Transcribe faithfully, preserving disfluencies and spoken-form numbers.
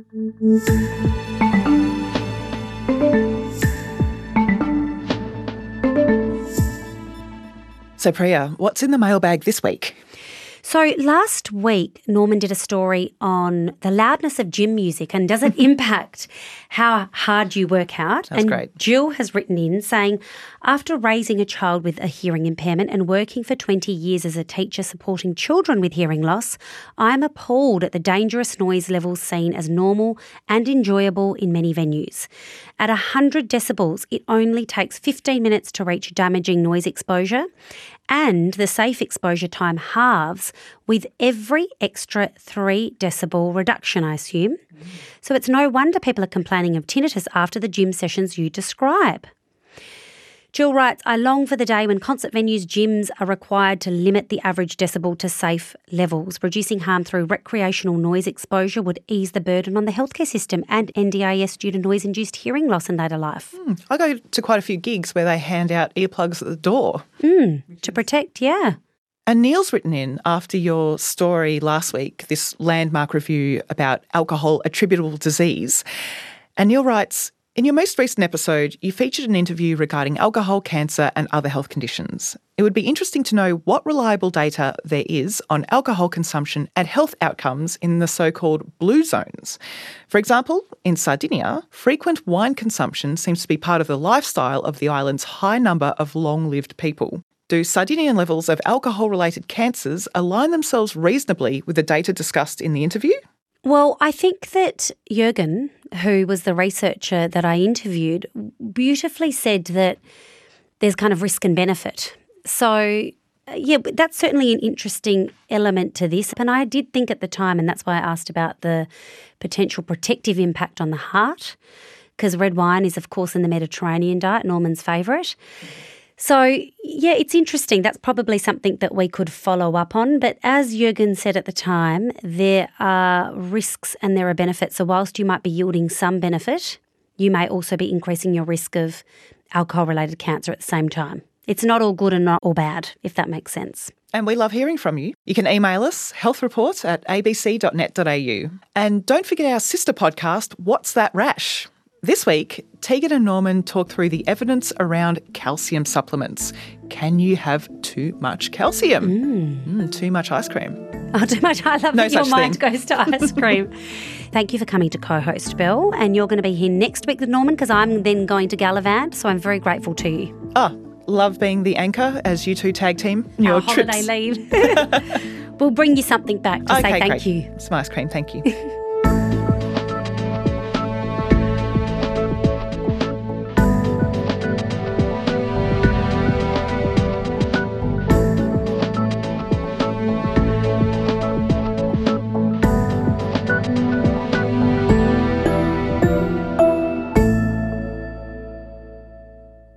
So Priya, what's in the mailbag this week? So last week, Norman did a story on the loudness of gym music and does it impact how hard you work out. That's and great. Jill has written in saying, after raising a child with a hearing impairment and working for twenty years as a teacher supporting children with hearing loss, I am appalled at the dangerous noise levels seen as normal and enjoyable in many venues. At one hundred decibels, it only takes fifteen minutes to reach damaging noise exposure, and the safe exposure time halves with every extra three decibel reduction, I assume. Mm. So it's no wonder people are complaining of tinnitus after the gym sessions you describe. Jill writes, I long for the day when concert venues, gyms are required to limit the average decibel to safe levels. Reducing harm through recreational noise exposure would ease the burden on the healthcare system and N D I S due to noise-induced hearing loss in later life. Mm, I go to quite a few gigs where they hand out earplugs at the door. Mm, to protect, yeah. And Neil's written in after your story last week, this landmark review about alcohol attributable disease. And Neil writes, in your most recent episode, you featured an interview regarding alcohol, cancer and other health conditions. It would be interesting to know what reliable data there is on alcohol consumption and health outcomes in the so-called blue zones. For example, in Sardinia, frequent wine consumption seems to be part of the lifestyle of the island's high number of long-lived people. Do Sardinian levels of alcohol-related cancers align themselves reasonably with the data discussed in the interview? Well, I think that Jürgen, who was the researcher that I interviewed, beautifully said that there's kind of risk and benefit. So, yeah, that's certainly an interesting element to this. And I did think at the time, and that's why I asked about the potential protective impact on the heart, because red wine is, of course, in the Mediterranean diet, Norman's favourite. So, yeah, it's interesting. That's probably something that we could follow up on. But as Jürgen said at the time, there are risks and there are benefits. So whilst you might be yielding some benefit, you may also be increasing your risk of alcohol-related cancer at the same time. It's not all good and not all bad, if that makes sense. And we love hearing from you. You can email us, healthreport at a b c dot net dot a u. And don't forget our sister podcast, What's That Rash? This week, Tegan and Norman talk through the evidence around calcium supplements. Can you have too much calcium? Mm. Mm, too much ice cream. Oh, too much. I love no that your mind thing. goes to ice cream. Thank you for coming to co-host, Bill. And you're going to be here next week with Norman because I'm then going to Gallivant. So I'm very grateful to you. Oh, love being the anchor as you two tag team your Our trips. holiday leave. We'll bring you something back to okay, say thank great. you. Some ice cream, thank you.